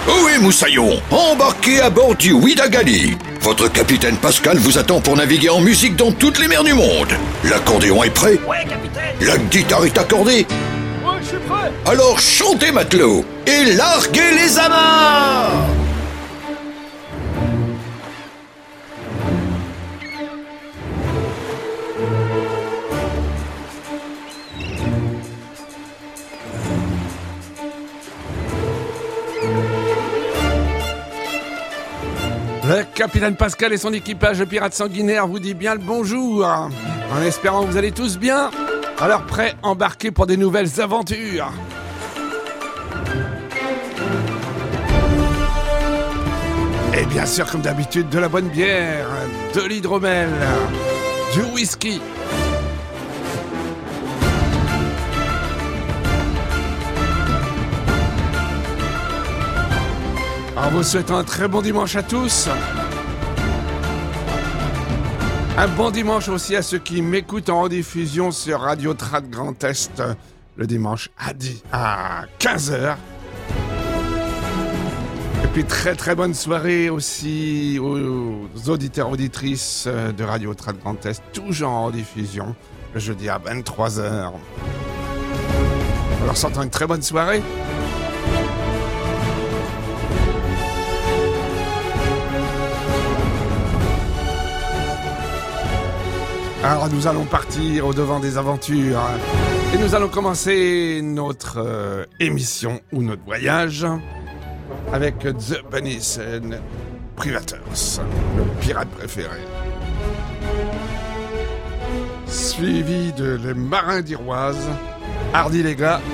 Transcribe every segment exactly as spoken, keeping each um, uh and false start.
Ohé Moussaillon, embarquez à bord du Ouidagali. Votre capitaine Pascal vous attend pour naviguer en musique dans toutes les mers du monde. L'accordéon est prêt? Ouais, capitaine. La guitare est accordée? Ouais, je suis prêt. Alors chantez matelot et larguez les amarres. Le capitaine Pascal et son équipage de pirates sanguinaires vous dit bien le bonjour, en espérant que vous allez tous bien. Alors prêts, embarqués pour des nouvelles aventures. Et bien sûr, comme d'habitude, de la bonne bière, de l'hydromel, du whisky. En vous souhaitant un très bon dimanche à tous. Un bon dimanche aussi à ceux qui m'écoutent en rediffusion sur Radio Trad Grand Est le dimanche à, dix, à quinze heures. Et puis très très bonne soirée aussi aux auditeurs auditrices de Radio Trad Grand Est, toujours en rediffusion le jeudi à vingt-trois heures. Alors s'entend une très bonne soirée. Alors nous allons partir au devant des aventures et nous allons commencer notre euh, émission ou notre voyage avec The Bunnies and Privateurs, le pirate préféré. Suivi de Les Marins d'Iroise, Hardy les gars.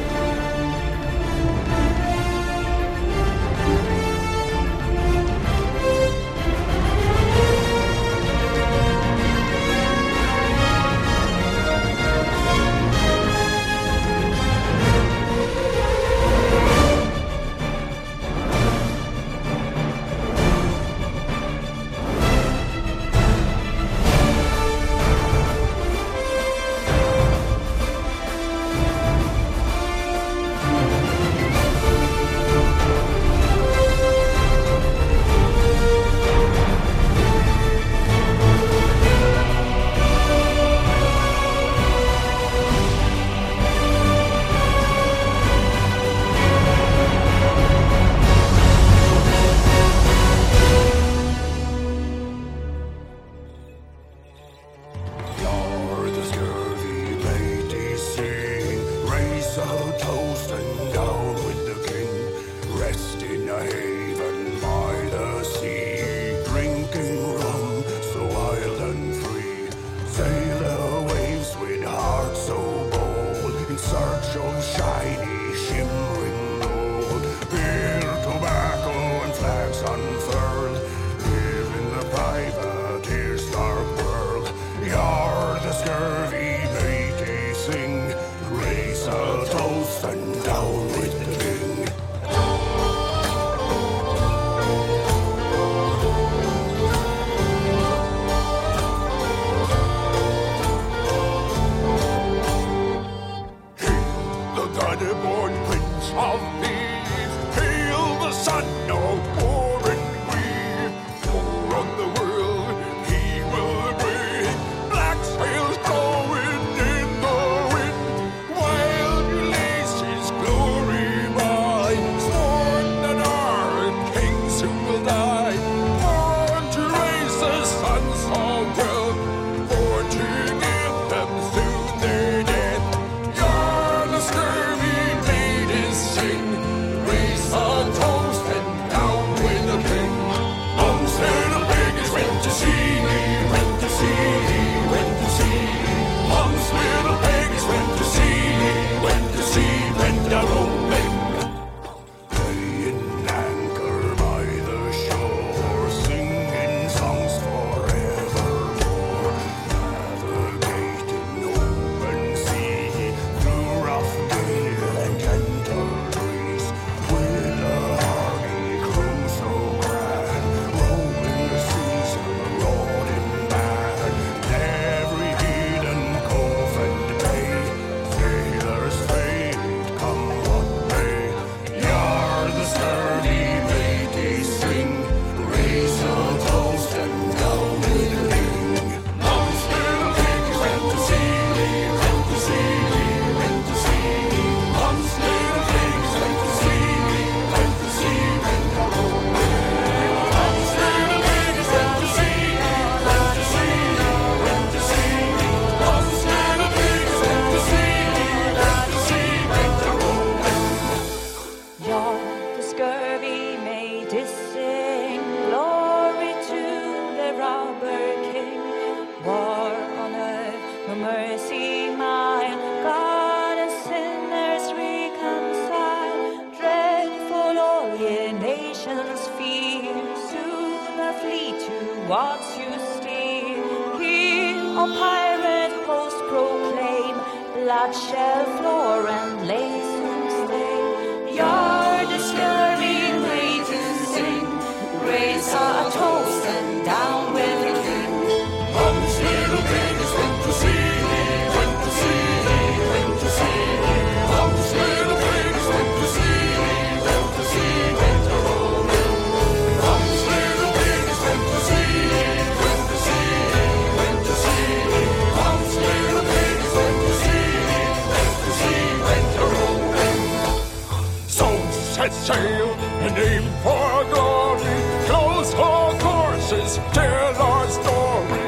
watch you steal. He, a pirate host proclaim, blood-shell floor and lace hook stay. Yard a scurvy way to sing, raise a toast and down with the king. Mom's little piggies went to sea, went to sea, went to sea. Mom's little piggies went to sea, went to sea, went to roaming. Mom's little piggies went to sea, went to sea, went to sea. Mom's little piggies went to sea, went to sea, went to roaming. So set sail and aim for glory, close our courses, tell our story.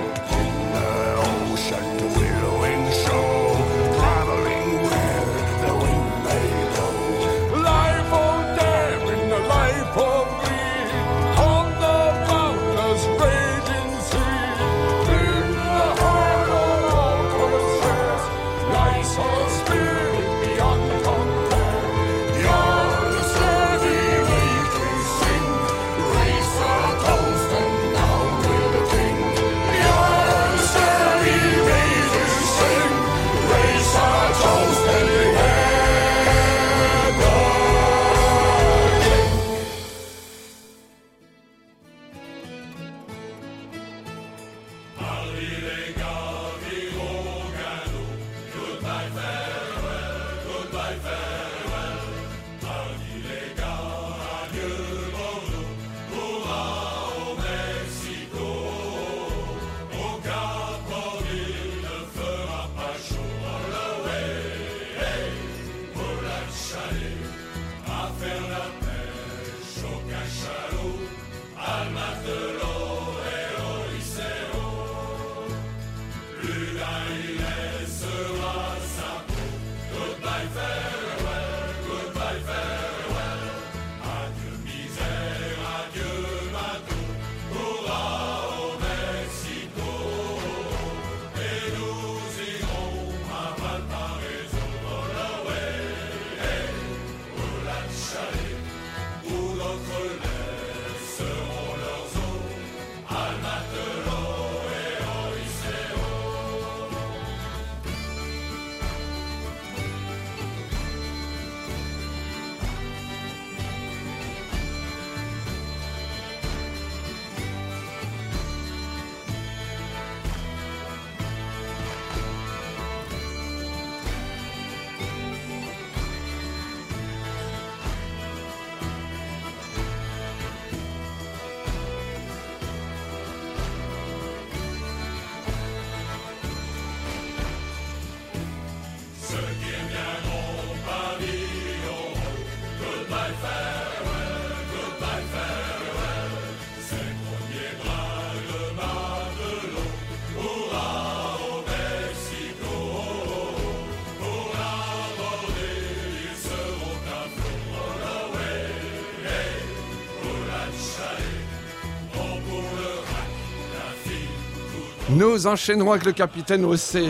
Nous enchaînerons avec le capitaine Océ.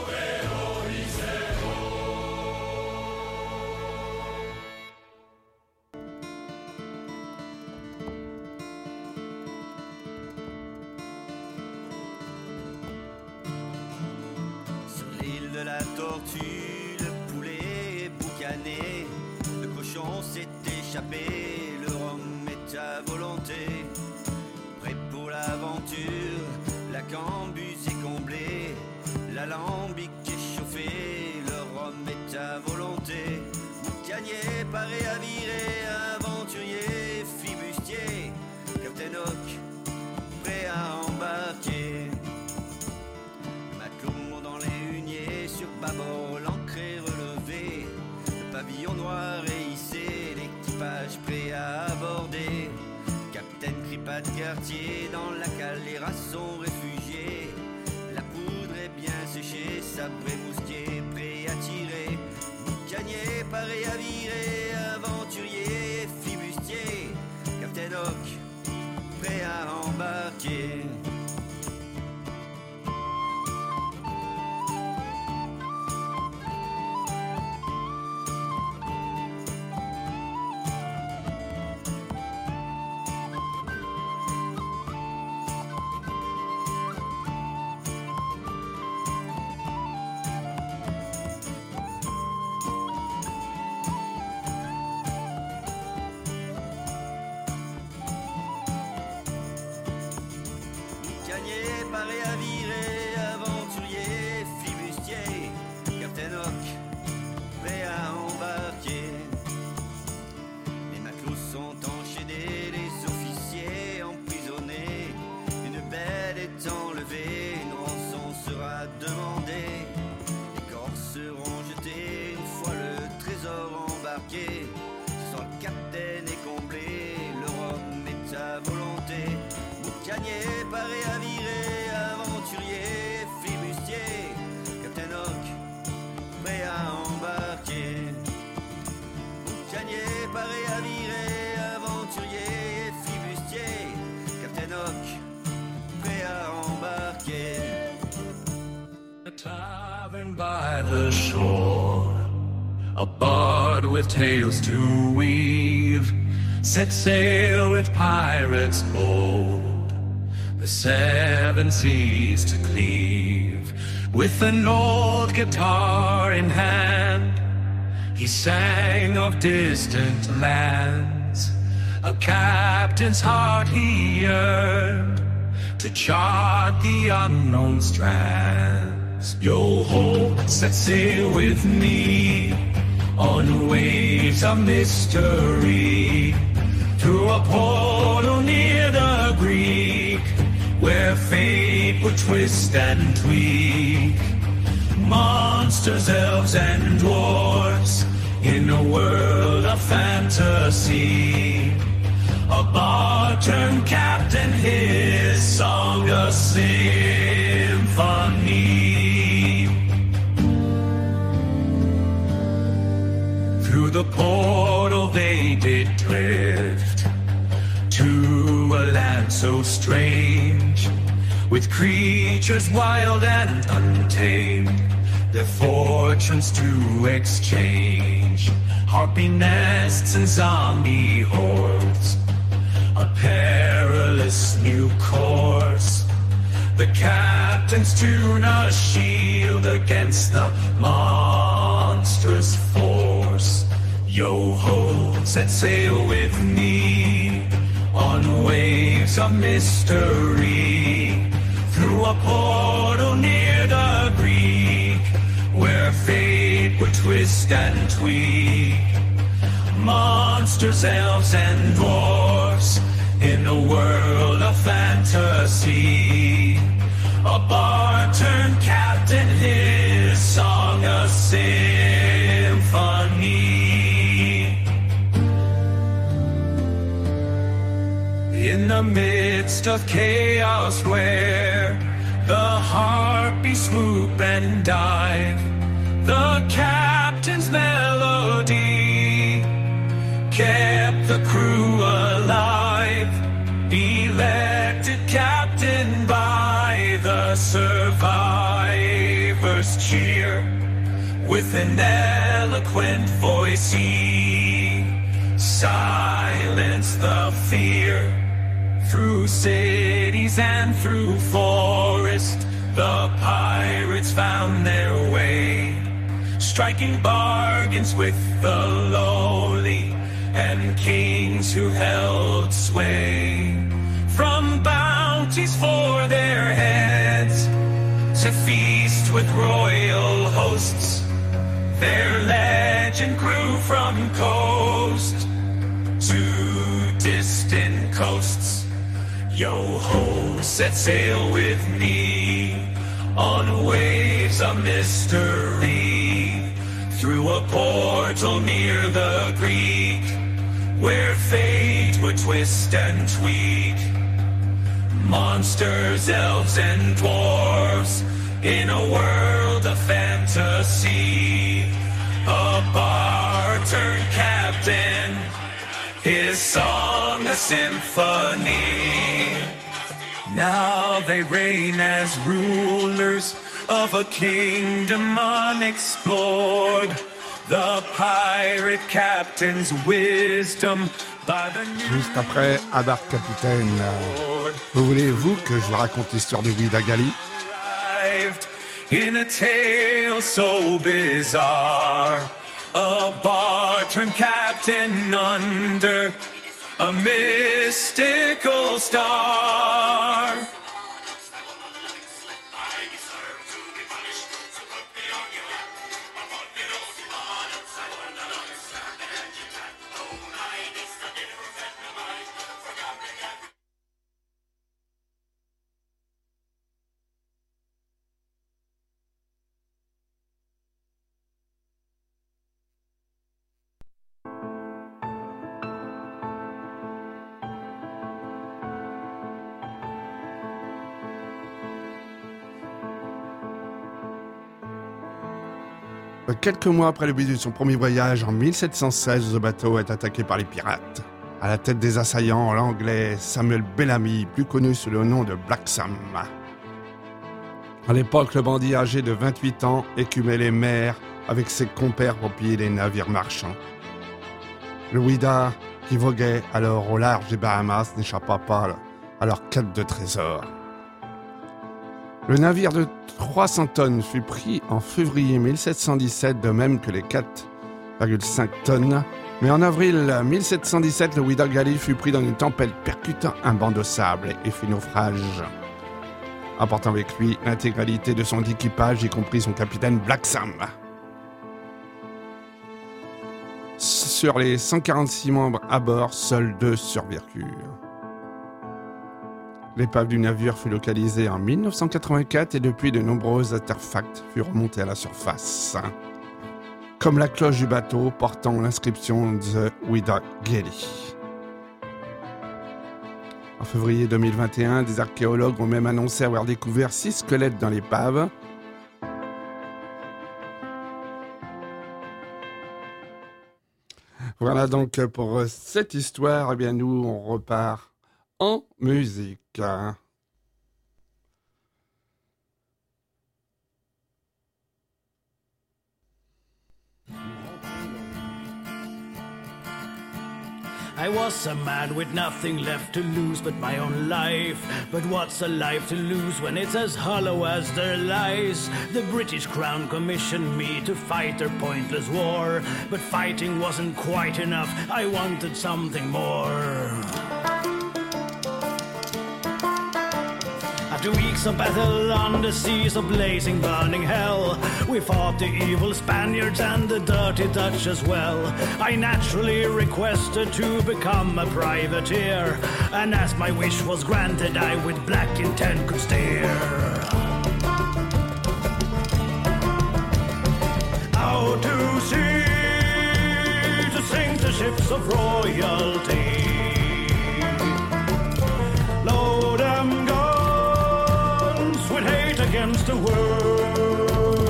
Sur l'île de la Tortue, le poulet est boucané, le cochon s'est échappé, le rhum est à volonté. Prêt pour l'aventure, la cambuse est comblée, l'alambic est chauffé, le rhum est à volonté. Boucanier, paré à virer, aventurier, flibustier, Captain Hook, prêt à embarquer. Matelot dans les huniers, sur bâbord l'ancre est relevée, le pavillon noir est hissé, l'équipage prêt à aborder. Capitaine crie pas de quartier, dans la cale les rats sont réfugiés. La poudre est bien séchée, sabré mousquet prêt à tirer. Boucanier paré à virer, aventurier, flibustier, Captain Hook, prêt à embarquer. Tous sont enchaînés, les officiers emprisonnés. Une belle est enlevée, une rançon sera demandée. Les corps seront jetés une fois le trésor embarqué. Ce soir le capitaine est comblé, le rhum est à volonté. Boucanier, paré à virer, aventurier, flibustier, Captain Hook, prêt à embarquer. Boucanier, paré à virer, aventurier, flibustier, Captain Hook, prêt à embarquer. A tavern by the shore, a bard with tales to weave, set sail with pirates bold, the seven seas to cleave. With an old guitar in hand, he sang of distant lands. A captain's heart he yearned to chart the unknown strands. Yo ho, set sail with me on waves of mystery, through a portal near the Greek, where fate would twist and tweak. Monsters, elves, and dwarves in a world of fantasy. A bard turned captain, his song a symphony. Through the portal they did drift to a land so strange, with creatures wild and untamed, their fortunes to exchange. Harpy nests and zombie hordes, a perilous new course. The captain's tune a shield against the monstrous force. Yo ho, set sail with me on waves of mystery, through a portal near the Greek, where fate would twist and tweak. Monsters, elves, and dwarfs in a world of fantasy. A bard turned captain, his song a symphony. In the midst of chaos where the harpies swoop and dive, the captain's melody kept the crew alive. Elected captain by the survivors' cheer, with an eloquent voice he silenced the fear. Through cities and through forest, the pirates found their way, striking bargains with the lowly and kings who held sway. From bounties for their heads to feast with royal hosts, their legend grew from coast to distant coasts. Yo ho, set sail with me on waves of mystery, through a portal near the Greek, where fate would twist and tweak. Monsters, elves, and dwarves in a world of fantasy. A bard turned captain, his song a symphony. Now they reign as rulers of a kingdom unexplored. The pirate captain's wisdom by the new... Juste après, Abarque Capitaine, euh, vous voulez-vous que je vous raconte l'histoire de Guida Gali? In a tale so bizarre, a bard turned captain under a mystical star. Quelques mois après le début de son premier voyage, en mille sept cent seize, le bateau est attaqué par les pirates. À la tête des assaillants, l'anglais Samuel Bellamy, plus connu sous le nom de Black Sam. À l'époque, le bandit âgé de vingt-huit ans écumait les mers avec ses compères pour piller les navires marchands. Le Ouida, qui voguait alors au large des Bahamas, n'échappa pas à leur quête de trésors. Le navire de trois cents tonnes fut pris en février mille sept cent dix-sept, de même que les quatre virgule cinq tonnes. Mais en avril mille sept cent dix-sept, le Ouida Gali fut pris dans une tempête percutant un banc de sable et fit naufrage, emportant avec lui l'intégralité de son équipage, y compris son capitaine Black Sam. Sur les cent quarante-six membres à bord, seuls deux survécurent. L'épave du navire fut localisée en mille neuf cent quatre-vingt-quatre et depuis de nombreux artefacts furent remontés à la surface, comme la cloche du bateau portant l'inscription The Ouida Gali. En février deux mille vingt et un, des archéologues ont même annoncé avoir découvert six squelettes dans l'épave. Voilà donc pour cette histoire. Eh bien, nous, on repart en musique. I was a man with nothing left to lose but my own life. But what's a life to lose when it's as hollow as their lies? The British Crown commissioned me to fight their pointless war, but fighting wasn't quite enough, I wanted something more. After weeks of battle on the seas of blazing, burning hell, we fought the evil Spaniards and the dirty Dutch as well. I naturally requested to become a privateer, and as my wish was granted, I with black intent could steer. Out to sea, to sink the ships of royalty. Load them guns with hate against the world.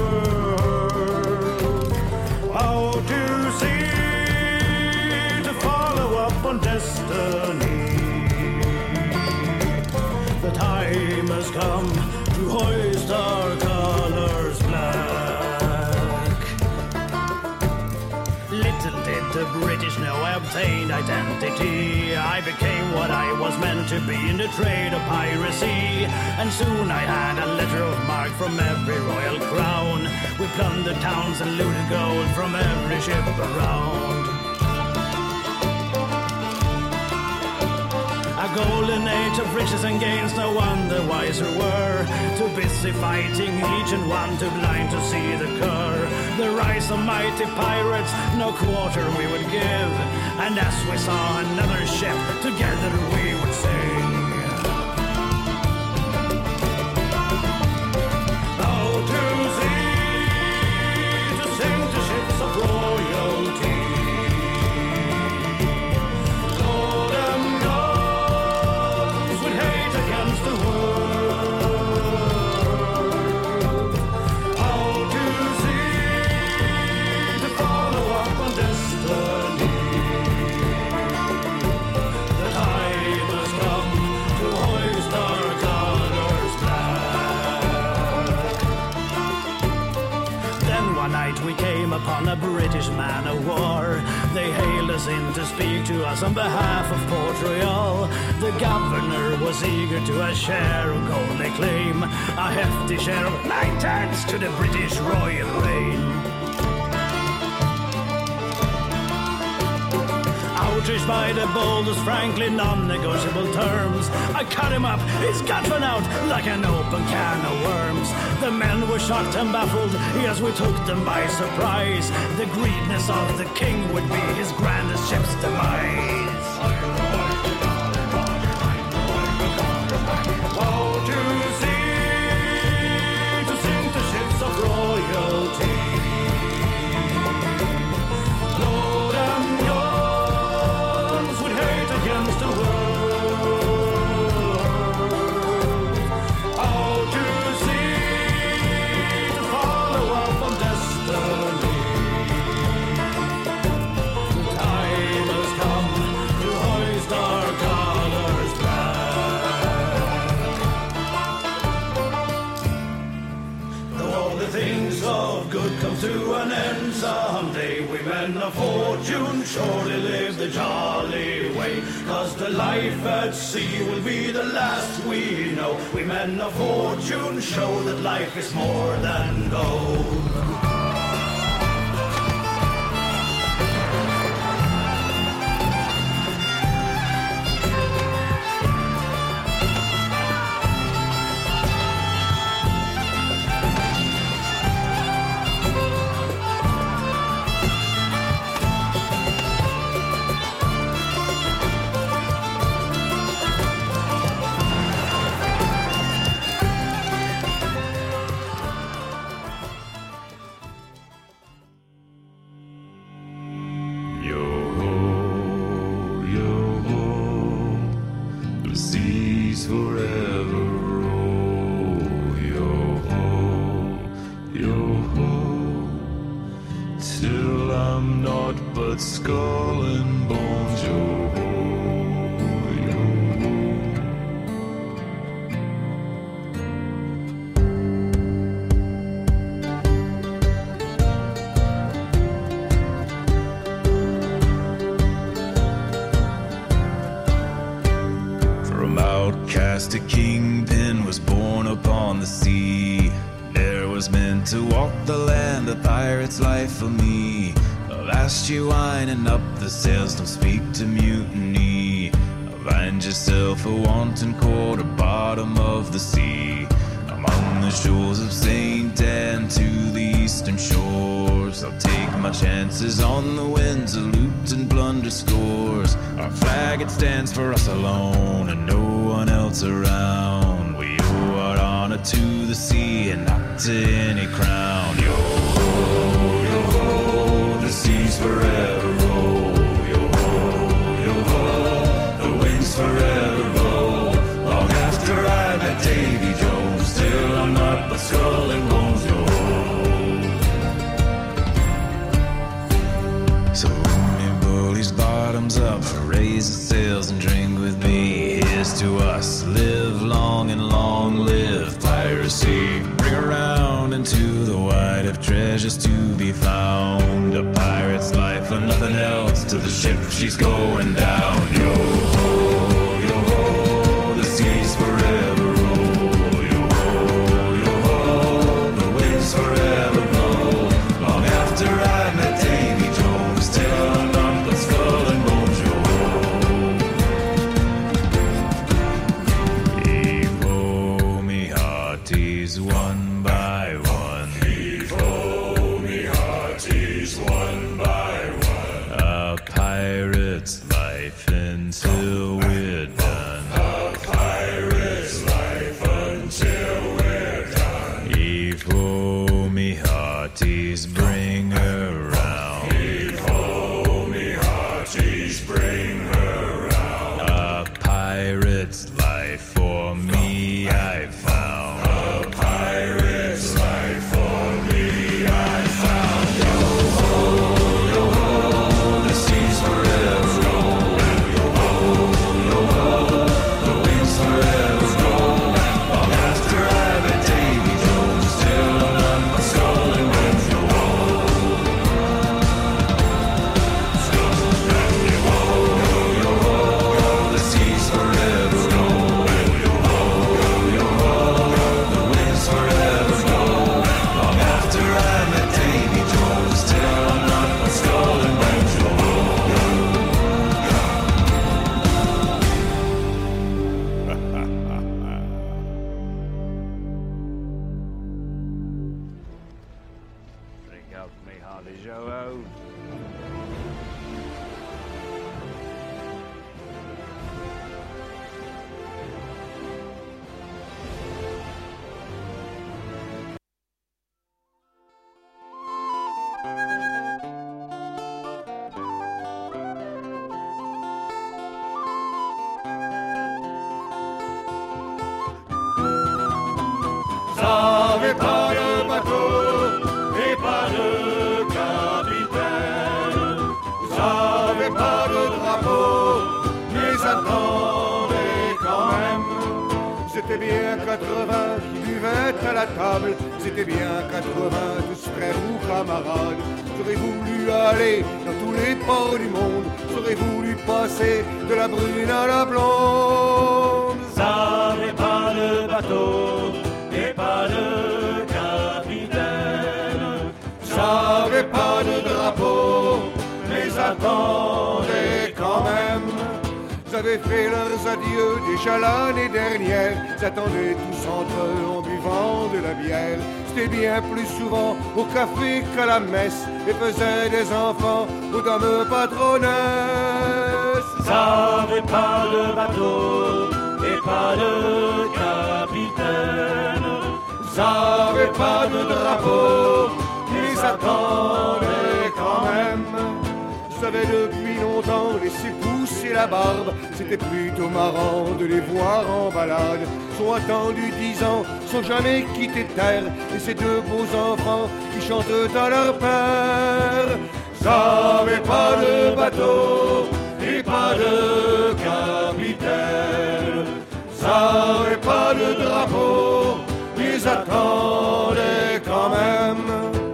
Out to sea, to follow up on destiny. The time has come to hoist our colors black. Little did the British know I obtained identity. I became what I was meant to be in the trade of piracy. And soon I had a letter of marque from every royal crown. We plundered towns and looted gold from every ship around. A golden age of riches and gains, no one the wiser were. Too busy fighting each and one, too blind to see the cur. The rise of mighty pirates, no quarter we would give. And as we saw another ship, together we would sing. Out to sea, to sink the ships of royalty. Upon a British man of war, they hailed us in to speak to us on behalf of Port Royal. The governor was eager to a share of gold they claim, a hefty share of nine tenths to the British royal reign. Outraged by the boldest, frankly non-negotiable terms, I cut him up, his gut went out like an open can of worms. The men were shocked and baffled as we took them by surprise. The greediness of the king would be his grandest ship's demise. Woe to sea, to sink the ships of royalty. Load them guns with hate against the world. Out to sea, to follow up on destiny. of fortune surely live the jolly way, 'cause the life at sea will be the last we know. We men of fortune show that life is more than gold. A kingpin was born upon the sea. There was meant to walk the land, a pirate's life for me. Avast you winding up the sails, don't speak to mutiny. Find yourself a wanton quarter, bottom of the sea. Among the shores of Saint Anne to the eastern shores, I'll take my chances on the winds of loot and plunder scores. Our flag, it stands for us alone and no one else around. We owe our honor to the sea and not to any crown. Yo ho, yo ho, the seas forever roll. Yo ho, yo ho, the winds forever roll. Long after I met Davy Jones, still I'm not but skull and bones. Yo ho. So me bullies bottoms up, raise the sails and drink with me. Here's to us, live long and long live piracy. Bring around into the white of treasures to be found. A pirate's life or nothing else, to the ship she's going down. Yo ho, yo ho, the seas forever roll. Yo ho, yo ho, the winds forever blow. Long after I met Davy Jones, still I'm not but skull and bones. Yo ho. Heave-ho, me hearties, one by one. Heave-ho, me hearties, one by one. A pirate's life until we're done. A pirate's life until we're done. Heave-ho, me hearties, bring her round. Heave-ho, me hearties, bring her round. A pirate's life for me I found. A pirate's life for me I found. Yo ho, yo ho, the seas forever roll. Yo ho, yo ho, the winds forever roll. Long after I met Davy Jones, still I'm not but skull and bones. Yo ho, yo ho, yo ho, the seas forever roll. Yo ho, yo ho, the winds forever roll. Long after I met Davy Jones, still I'm not but skull and bones. Yo ho. Drink up me hearty, yo ho. Savez pas de bateau et pas de capitaine. Vous savez pas de drapeau, mais attendez quand même. C'était bien quatre-vingts qui buvaient à la table. C'était bien quatre-vingts, tous frères ou camarades. J'aurais voulu aller dans tous les ports du monde. J'aurais voulu passer de la brune à la blonde. Ça n'est pas de bateau et pas de capitaine. J'avais pas de drapeau, mais attendez quand même. J'avais fait leurs adieux déjà l'année dernière. J'attendais tous entre eux en buvant de la bière. C'était bien plus souvent au café qu'à la messe et faisait des enfants aux dames patronesses. J'avais pas de bateau et pas de capitaine. J'avais pas de drapeau, mais attendez quand même. J'avais depuis longtemps laissé pousser la barbe. C'était plutôt marrant de les voir en balade. Sont attendus dix ans, sont jamais quittés terre. Et ces deux beaux enfants qui chantent à leur père. J'avais pas de bateau et pas de capitaine. J'avais pas de drapeau, mais attendez quand même.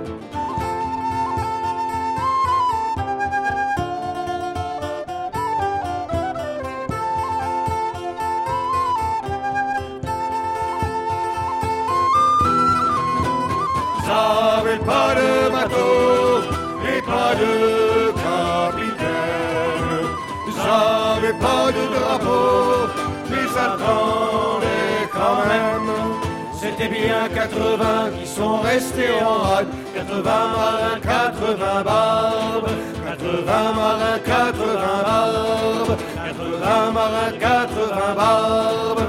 J'avais pas de bateau et pas de capitaine. J'avais pas de drapeau, mais attendez quand même. C'était bien quatre-vingts qui sont restés en rade. quatre-vingts marins, quatre-vingts barbes. quatre-vingts marins, quatre-vingts barbes. quatre-vingts marins, quatre-vingts barbes.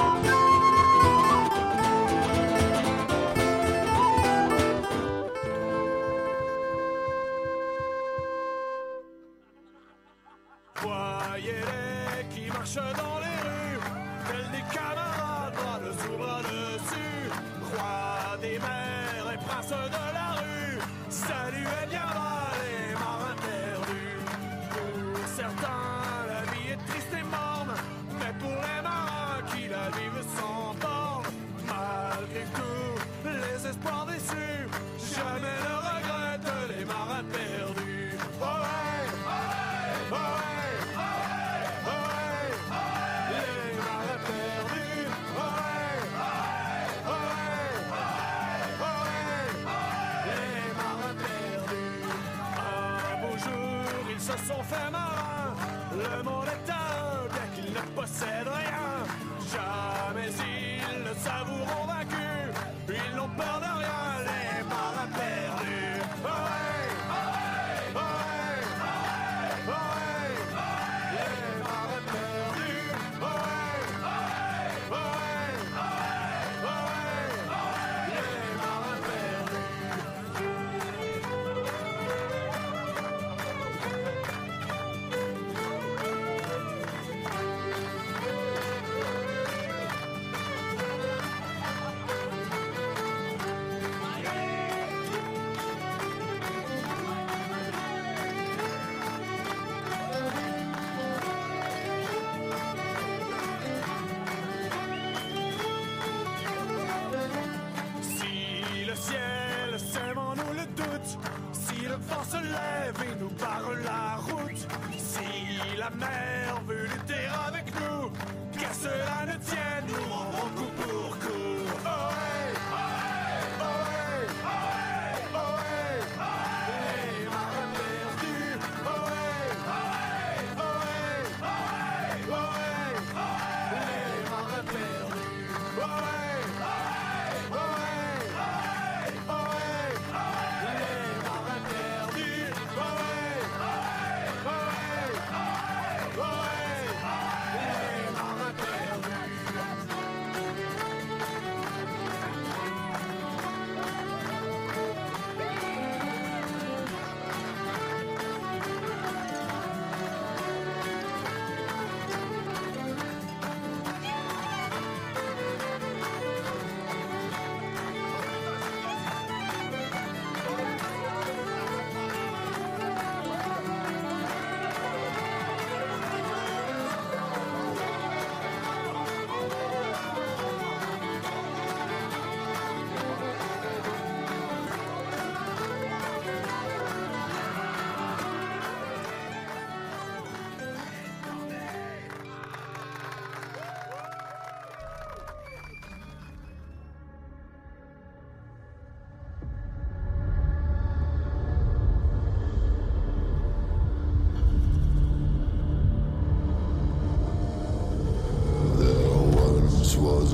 Voyez-les qui marchent dans les rues, tels des camarades, bras dessous, bras dessus. Roi des mers et prince de la rue, saluez bien bas les marins perdus. Pour certains, la vie est triste et morne, mais pour les marins qui la vivent sans borne, malgré tout, les espoirs déçus, jamais ne regrettent les marins perdus. Oh ouais, oh ouais, oh ouais. Se sont fait marins, le monde est à eux, bien qu'ils ne possèdent rien. Jamais ils ne s'avoueront vaincus, ils n'ont peur de rien, les marins perdus. Oh ouais, oh ouais, oh ouais, oh ouais, les marins perdus. Oh ouais, oh ouais, oh ouais, oh ouais, les marins perdus. Se lève et nous barre la route. Si la mer veut lutter avec nous, qu'à cela ne tienne, nous rendrons coup pour coup. Oh ouais, oh ouais, oh ouais, oh ouais, oh ouais, les marins perdus. Oh ouais, oh ouais, oh ouais, oh ouais, oh ouais, les marins perdus. Oh ouais, oh ouais, oh ouais, oh ouais, les marins perdus. Oh ouais, oh ouais, oh ouais, oh ouais.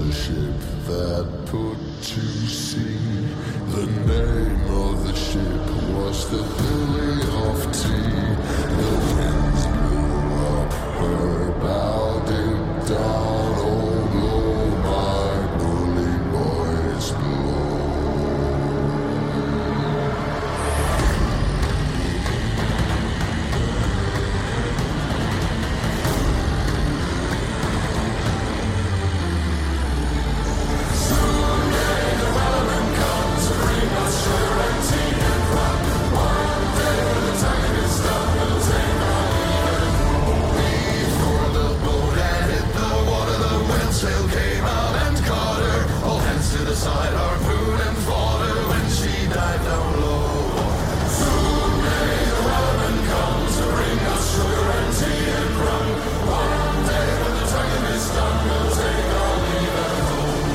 the ship that put to sea. The name of the ship was the Lily of Tea. The winds blew up her bow, dipped down, oh blow my bully boys blow. Side harpoon and fought her when she died down low. Soon may the wellerman come to bring us sugar and tea and rum. One day when the tonguing is done, we'll take our leave at home.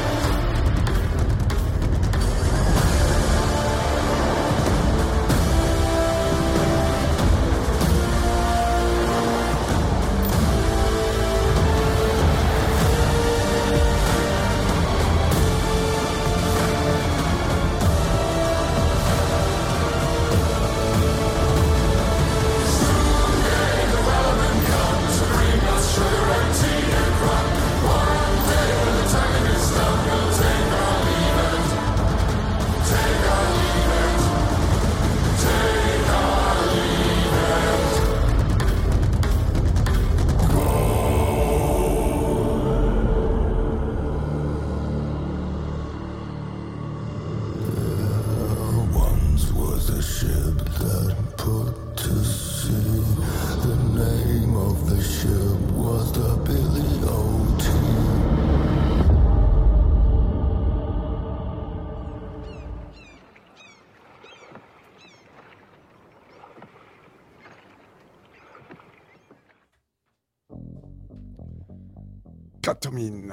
Katomine.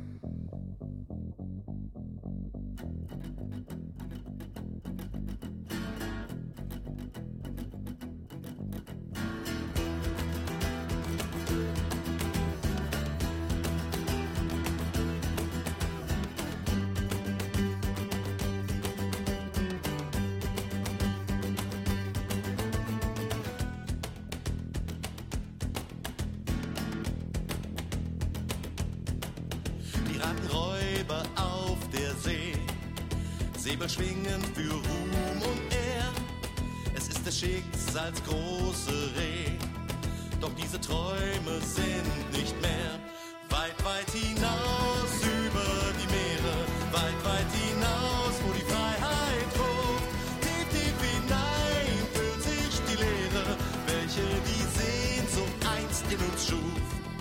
Räuber auf der See, säbelschwingend für Ruhm und Ehr. Es ist des Schicksals große Reh, doch diese Träume sind nicht mehr. Weit, weit hinaus über die Meere, weit, weit hinaus, wo die Freiheit ruft. Tief, tief hinein füllt sich die Leere, welche die Sehnsucht einst in uns schuf.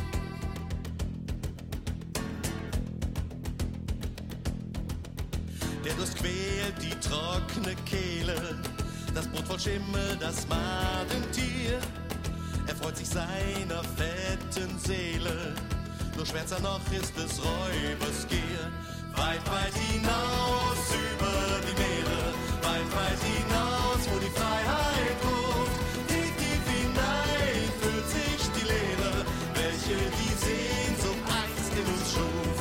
Der Durst quält die trockene Kehle, das Brot voll Schimmel, das Madentier. Er freut sich seiner fetten Seele, nur schwärzer noch ist des Räubers Gier. Weit, weit hinaus über die Meere, weit, weit hinaus, wo die Freiheit ruft. Tief, tief hinein füllt sich die Leere, welche die Sehnsucht einst in uns schuf.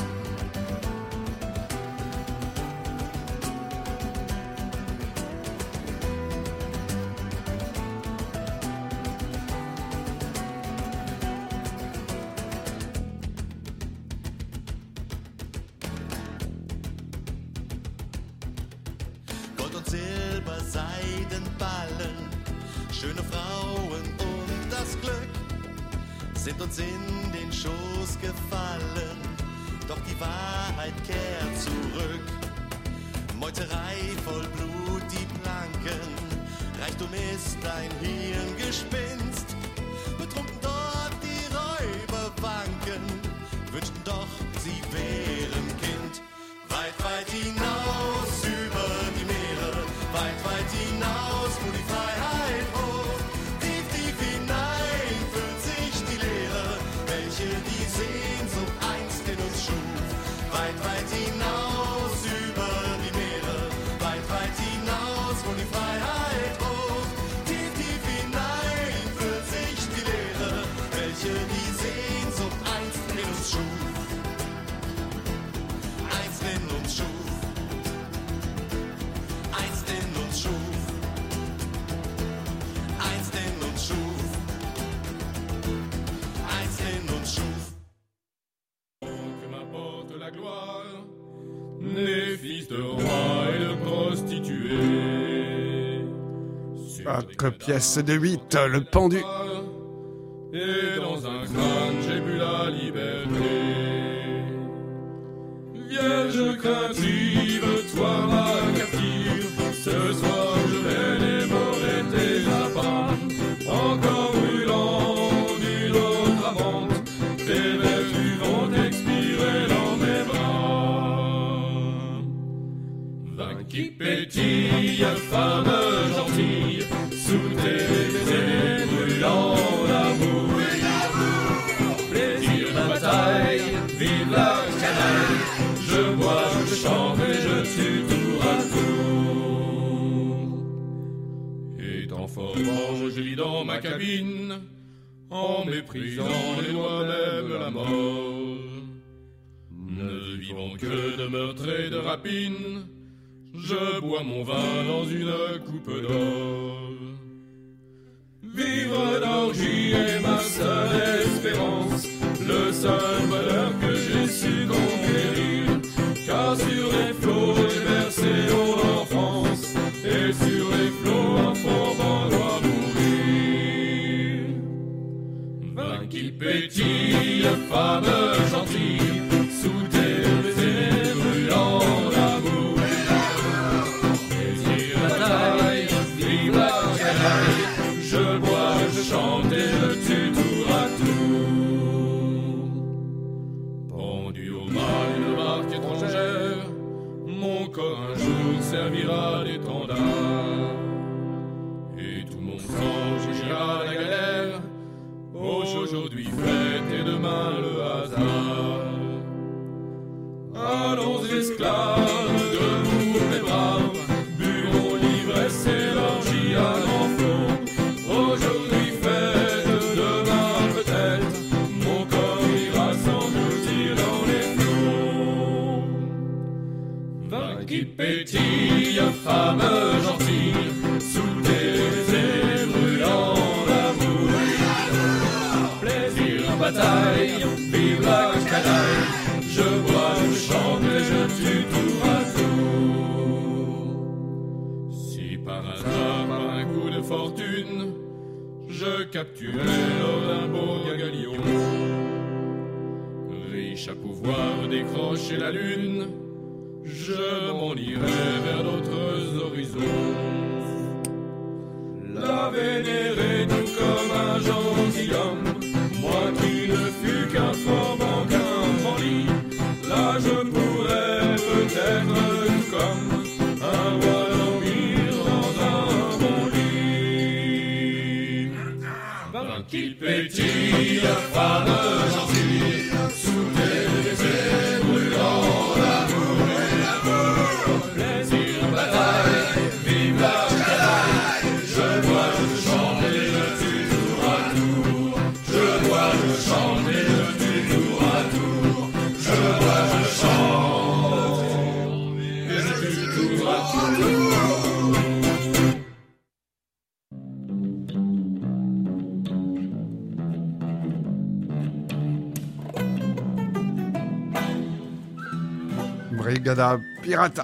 Silber, Seidenballen, schöne Frauen und das Glück sind uns in den Schoß gefallen, doch die Wahrheit kehrt zurück. Meuterei voll Blut, die Planken, Reichtum ist ein Hirngespinst, betrunken dort die Räuber wanken, wünschten doch, sie wären Kind. Weit, weit hinaus über die Meere, weit, weit hinaus, wo die Freiheit ruft. Tief, tief hinein füllt sich die Leere, welche die Sehnsucht einst in uns schuf. Weit, weit hinaus über die Meere, weit, weit hinaus, wo die Freiheit ruft. Tief, tief hinein füllt sich die Leere, welche die Sehnsucht einst in uns schuf. couloir, né fils de roi et de prostituée. Autre pièce de huit, le pendu. Et dans un crâne, j'ai bu la liberté. Vierge craintive, toi ma captive, ce soir je vais dévorer tes lapins. Encore brûlant d'une autre amante, tes vertus vont expirer dans mes bras. Vin qui pétille, femme gentille, sous tes baisers brûlants d'amour. Plaisir de bataille, vive la canaille, je bois, je chante et je tue tour à tour. Étant fort mort, je lis dans ma cabine, en méprisant les lois même la mort. Ne vivons que de meurtre et de rapine, je bois mon vin dans une coupe d'or. Vivre d'orgie est ma seule espérance, le seul bonheur que j'ai su conquérir. Car sur les flots j'ai versé mon enfance, et sur les flots un enfant doit mourir. Vin qui pétille, femme gentille, sous tes baisers brûlants d'amour. Plaisir, bataille, vive la canaille, je bois, je chante et je tue tour à tour. Pendu au mât d'une barque étrangère, mon corps un jour servira d'étendard. Et tout mon sang jugera la galère, aujourd'hui fête et demain le hasard. Allons esclaves, debout et braves, buvons l'ivresse et l'orgie à grand flot. Aujourd'hui fête, demain peut-être, mon corps ira s'engloutir dans les flots. Vin qui pétille, femme gentille, sous tes baisers brûlants d'amour. Plaisir, bataille, vive la canaille, je bois, je chante et je tue tour à tour. Si par hasard, par un coup de fortune, je capturais lors d'un beau galion, riche à pouvoir décrocher la lune, je m'en irai vers d'autres horizons. La vénérer tout comme un gentilhomme, moi qui ne fus qu'un formant qu'un bandit, là je pourrais peut-être tout comme un roi dormir dans un bon lit. Vin qui pétille, femme gentille, sous tes baisers brûlants d'amour. Plaisir, bataille, vive la canaille, je bois, je chante et je tue tour à tour. Je bois, je chante et je tue tour à tour. Je bois, je chante et je tue tour à tour. Brigada Pirata.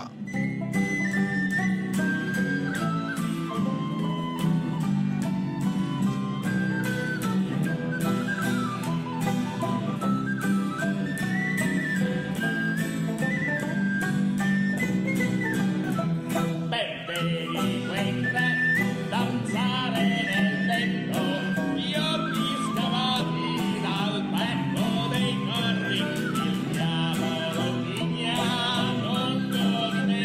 Dal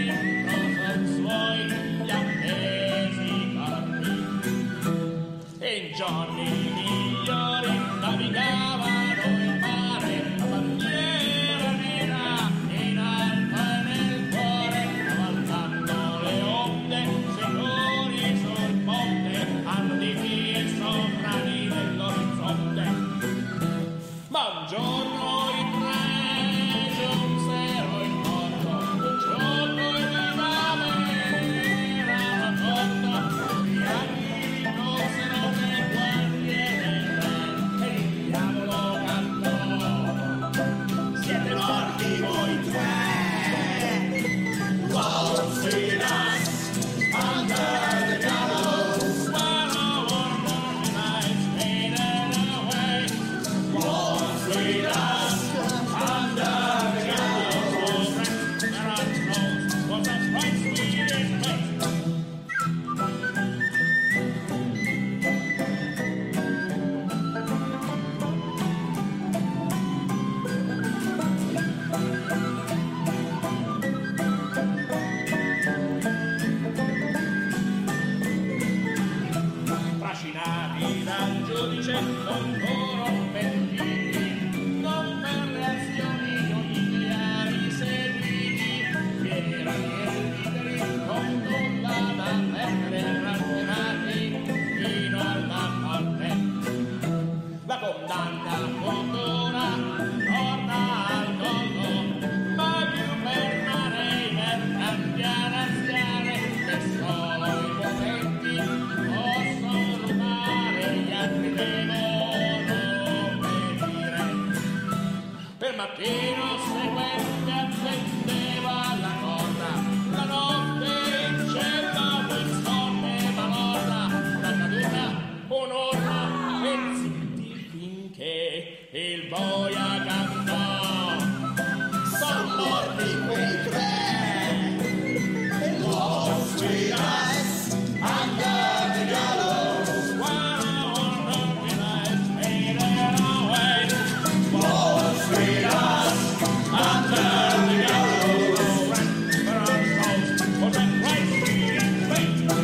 mattino seguente accendeva la corda, la notte in cielo rispondeva l'orda, la caduta un'orma e zitti finché il boia cantò. Son morti quei tre, Wall Street eyes under the gallows. Wow, lonely nights faded away. Wall Street eyes under the gallows. But I'm close for the right street way.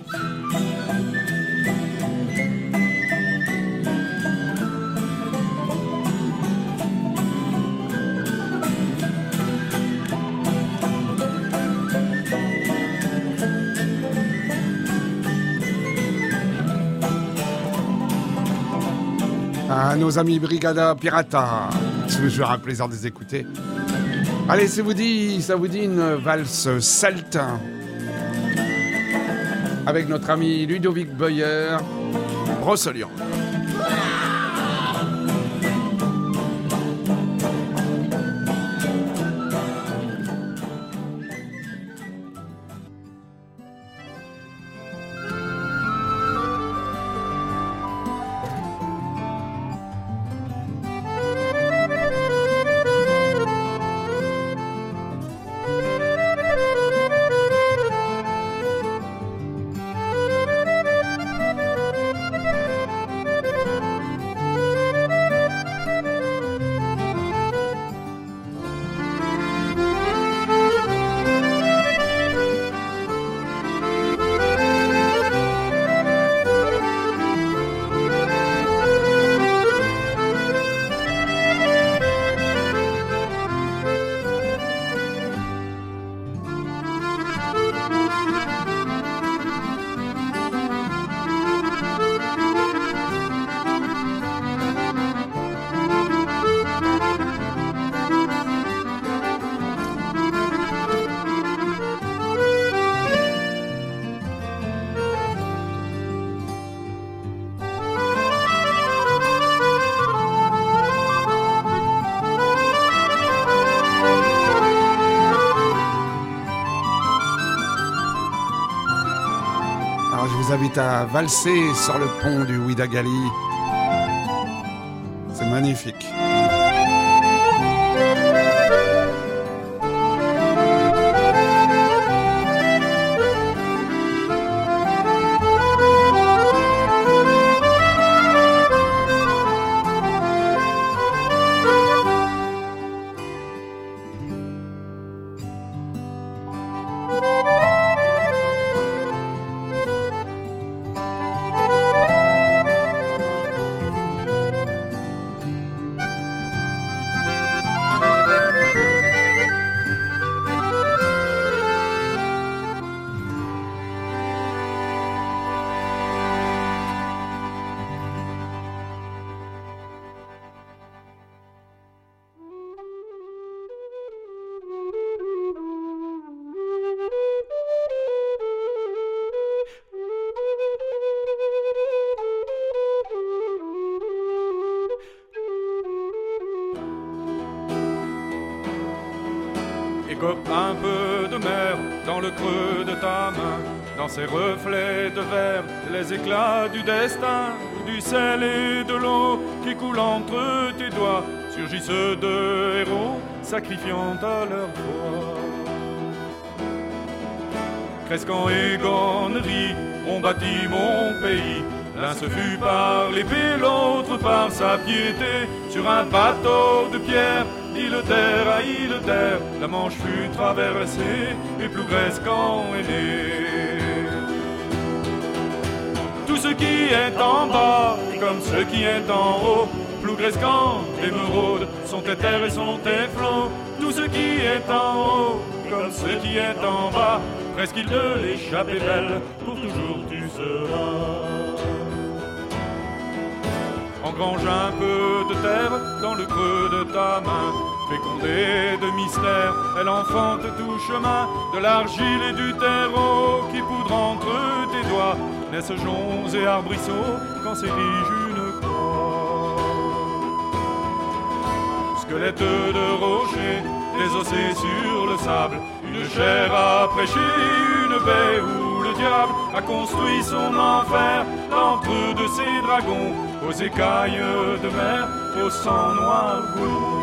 À nos amis Brigada Pirata, toujours un plaisir de les écouter. Allez, ça vous dit, ça vous dit une valse celte avec notre ami Ludovic Boyer, Broceliande. Alors je vous invite à valser sur le pont du Ouidagali. C'est magnifique. Écope un peu de mer dans le creux de ta main, dans ces reflets de verre, les éclats du destin, du sel et de l'eau qui coulent entre tes doigts, surgissent deux héros, sacrifiant à leur foi. Crescant et Gonnery ont bâti mon pays, l'un se fut par l'épée, l'autre par sa piété, sur un bateau de pierre, île terre à île terre, la Manche fut traversée, et Plougrescan est né. Tout ce qui est en bas, comme ce qui est en haut, Plougrescan, émeraude, sont tes terres et sont tes flots. Tout ce qui est en haut, comme ce qui est en bas, presqu'île de l'échappée belle, pour toujours tu seras. Engrange un peu de terre dans le creux de ta main, fécondée de mystère, elle enfante tout chemin, de l'argile et du terreau qui poudre entre tes doigts, naissent joncs et arbrisseaux quand s'érige une croix. squelettes de rocher, désossés sur le sable, une chair à prêcher, une baie où le diable a construit son enfer, l'antre de ses dragons, aux écailles de mer, au sang noir bleu.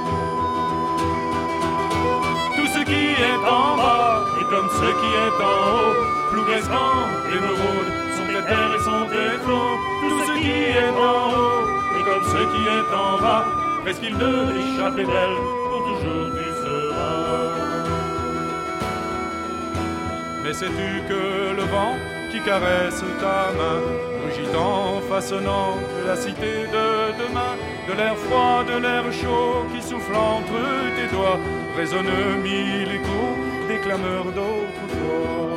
Tout ce qui est en bas est comme ce qui est en haut, Plougascan, émeraude, son terre et son éclos. Tout ce qui est en haut est comme ce qui est en bas, presqu'île de l'échappée belle, pour toujours tu seras. Mais sais-tu que le vent qui caresse ta main, rugit en façonnant la cité de demain, de l'air froid, de l'air chaud qui souffle entre tes doigts, résonne mille échos des clameurs d'autrefois.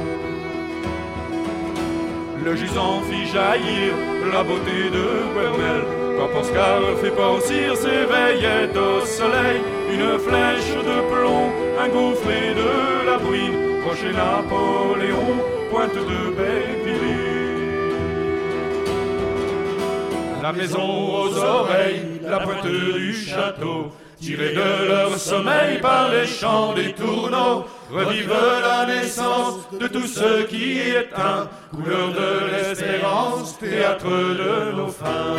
Le jusant fit jaillir la beauté de Guermel, quand Poscar fait porcir s'éveillait au soleil, une flèche de plomb, un gouffré de la bruine, Rocher Napoléon, pointe de Belleville. La maison aux oreilles, la pointe du château, tirés de leur sommeil par les chants des tourneaux, revivent la naissance de tout ce qui est un, couleur de l'espérance, théâtre de nos fins.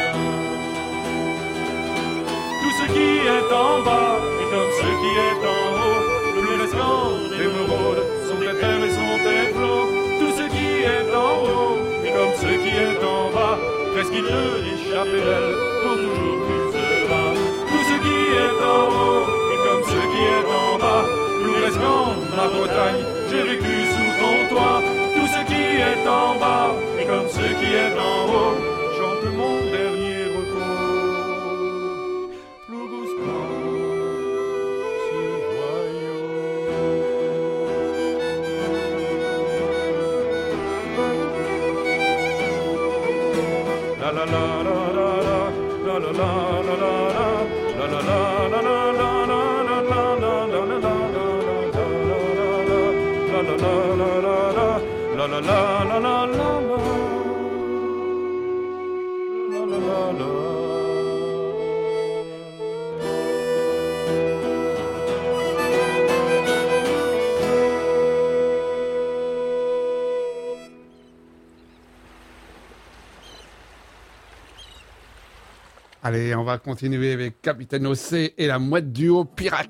Tout ce qui est en bas est comme ce qui est en haut, le plus restant d'émeraude, son terre et son flot. Tout ce qui est en haut est comme ce qui est en bas, presqu'île de l'échappée belle, pour toujours tu seras. Tout ce qui est en haut est comme ce qui est en bas, Plougascan, ma Bretagne, j'ai vécu sous ton toit. Tout ce qui est en bas est comme ce qui est en haut, chante mon dernier recours. Plougascan, ce royaume. La la la la la la la la la la la la la la la. La la la la la la la la la la la. Allez, on va continuer avec Capitaine Océ et la mouette du haut pirate.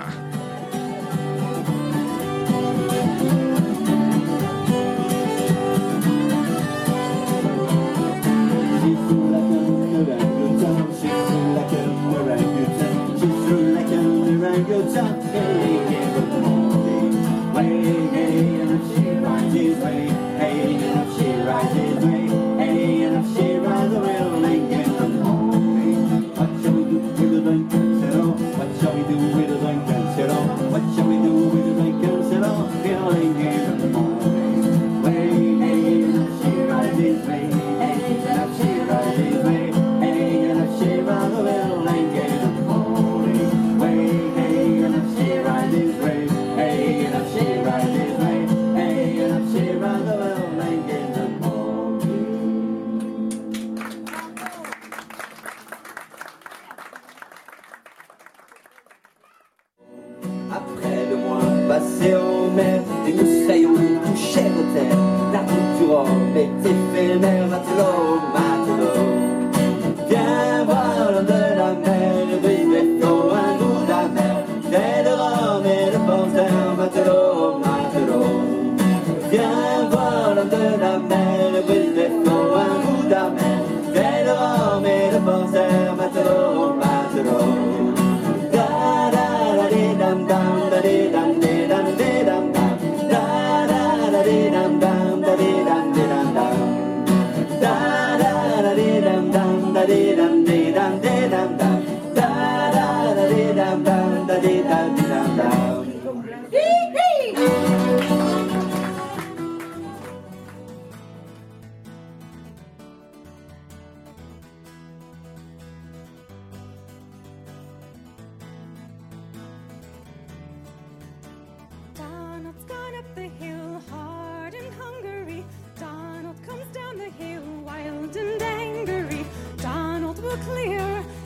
Donald's gone up the hill, hard and hungry. Donald comes down the hill, wild and angry. Donald will clear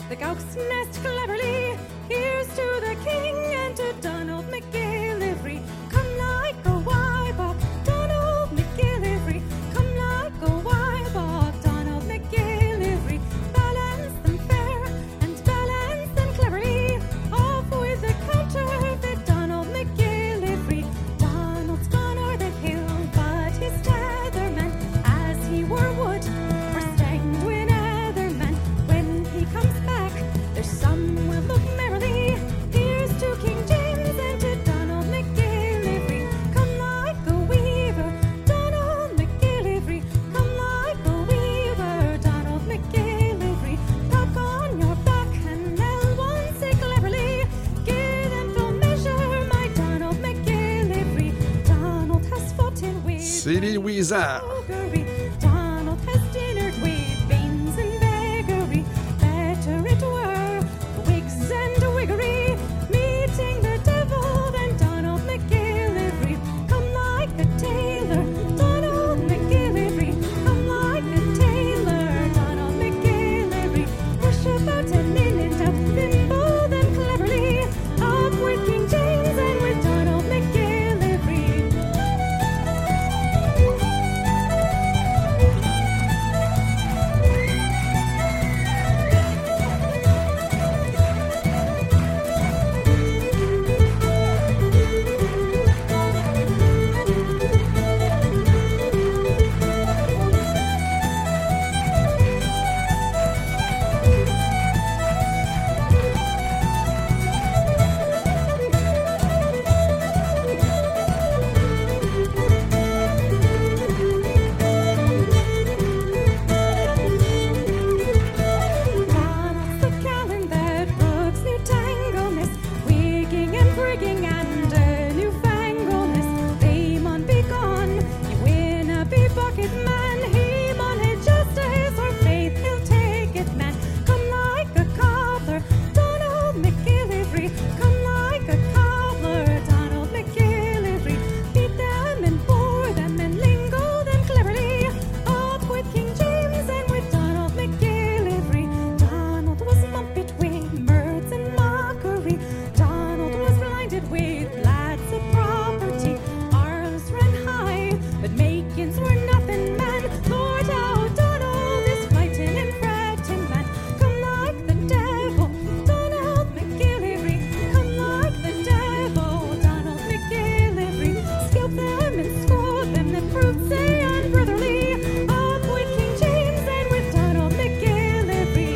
the Gowk's Nest cleverly. Here's to the king and to Donald McGillivray. Come like a wybuck, Donald McGillivray. Come like a wybuck, Donald McGillivray. Balance them fair and balance them cleverly. Off with the counterfeit Donald McGillivray. Donald's gone o'er the hill, but his tetherman, as he were wood, for Stangwin Etherman. When he comes back, there's some will look merrily. Here's to King James and to Donald McGillivray. Come like a weaver, Donald McGillivray. Come like a weaver, Donald McGillivray. Tuck on your back and they'll one say cleverly. Give them full measure, my Donald McGillivray. Donald has fought in with Silly Wizard. Calgary. Donald has dinnered with Baines and Beggary. Better it were Whigs and Whiggery meeting the devil than Donald McGillivray. Come like a tailor, Donald McGillivray. Come like a tailor, Donald McGillivray. Push about and in and out, thimble them cleverly. Up with King James and with Donald McGillivray. Donald's the Callan that brooks new tangleness, wigging and prigging and a newfangleness. They mun be gone, you win a be bucket man. He mun hit justice or faith, he'll take it, man. Come like a cobbler, Donald McGillivray. Come like a cobbler, Donald McGillivray. Beat them and bore them and lingo them cleverly. Up with King James and with Donald McGillivray. Donald was mumpet with mirths and mockery. Donald was blinded with lads of property. Arms ran high, but makings were nothing, man. Lord, how Donald is fighting and fretting, man. Come like the devil, Donald McGillivray. Come like the devil, Donald McGillivray. Scalp them and score them, that proved say unbrotherly. Up with King James and with Donald McGillivray.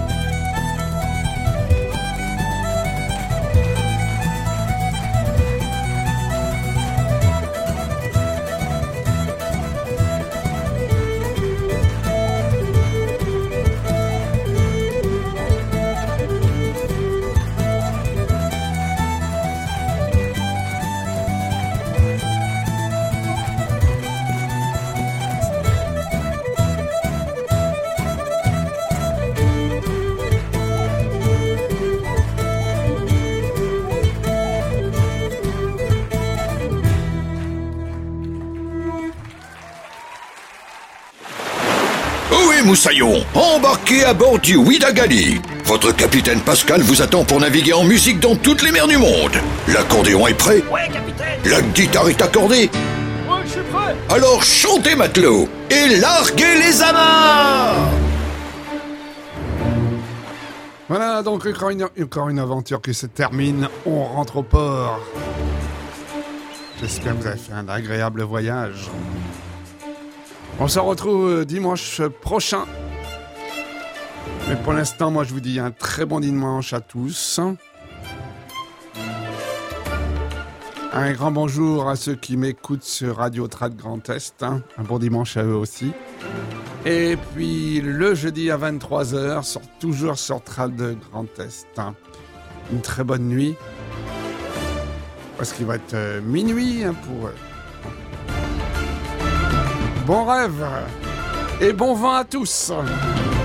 Ohé Moussaillon, embarquez à bord du Ouidagali. Votre capitaine Pascal vous attend pour naviguer en musique dans toutes les mers du monde. L'accordéon est prêt? Ouais, capitaine. La guitare est accordée? Ouais, je suis prêt. Alors chantez matelot et larguez les amarres. Voilà, donc encore une, encore une aventure qui se termine. On rentre au port. J'espère que vous avez fait un agréable voyage. On se retrouve dimanche prochain. Mais pour l'instant, moi, je vous dis un très bon dimanche à tous. Un grand bonjour à ceux qui m'écoutent sur Radio Trad Grand Est. Un bon dimanche à eux aussi. Et puis le jeudi à vingt-trois heures, sur, toujours sur Trad Grand Est. Une très bonne nuit. Parce qu'il va être euh, minuit hein, pour eux. Bon rêve et bon vent à tous.